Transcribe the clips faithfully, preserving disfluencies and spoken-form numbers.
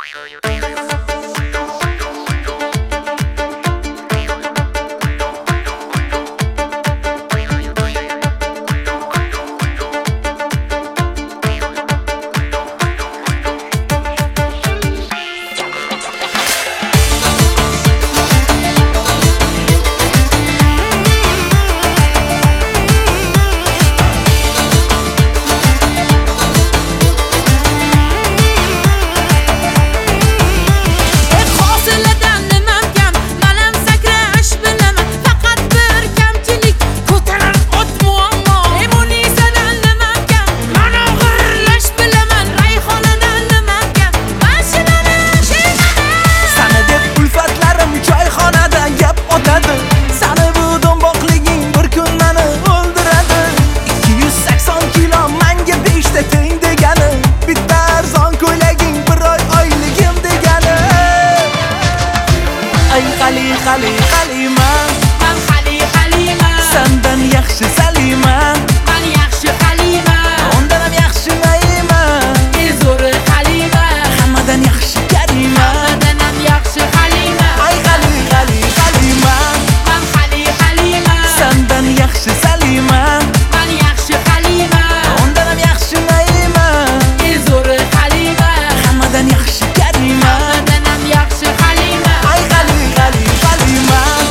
خلی خلی خلی من من خلی خلی من سندن یخش سلی من من یخش خلی من اوندنم یخش نی من ای زور خلی من همدن یخش گری من همدنم یخش خلی من ای خلی خلی خلی من من خلی خلی من سندن یخش سلی من من یخش خلی من اوندنم یخش نی من ای زور خلی من همدن یخش گری من همدنم یخش خلی من ای خلی خلی خلی من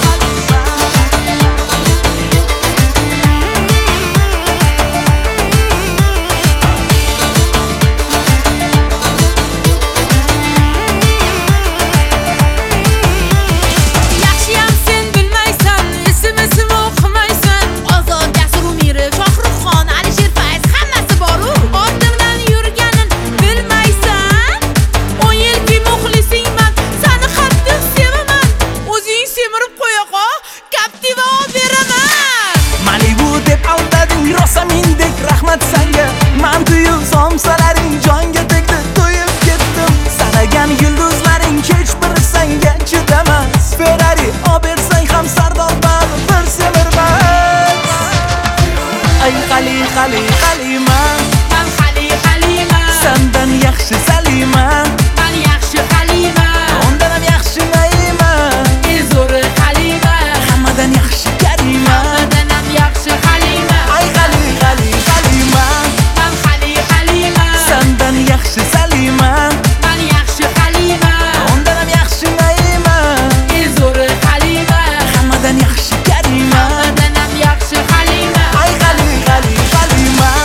yaxshiyam sen bilmaysan, ism ism o'qimaysan. Ozodga Surumiri, Shohruxxon, Alisher Fayz hammasi bor-u. Ortimdan yurganin bilmaysan. o'n yilki muxlisingman, seni haddim sevaman. O'zing semirib qo'ya-qo, Captiva beraman. Malibu deb aldading rosa mindek rahmat sanga man tuyib somsalaring jonga tegdi to'yib ketdim sanagan yulduzlaring hech biri senga chidamas Ferrari obersang ham sardor bari bir semirmas ay xali xali xali man Man xali xali man, sendan yaxshi saliman man yaxshi xali man. undanam yaxshi nayman Ey zo'ri xali man, hammadan yaxshi kariman hammadanam yaxshi xali man. ay xali xali xaliman Man xali xali man, sendan yaxshi saliman man yaxshi xali man. undanam yaxshi nayman Ey zo'ri xali man, hammadan yaxshi kariman hammadanam yaxshi xali man. ay xali xali xaliman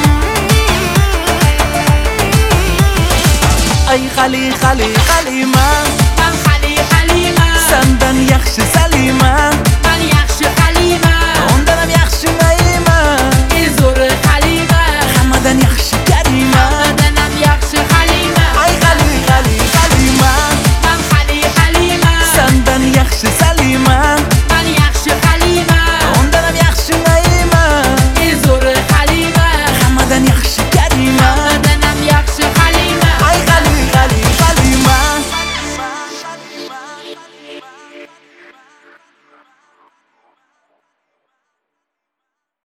ay xali xali xaliman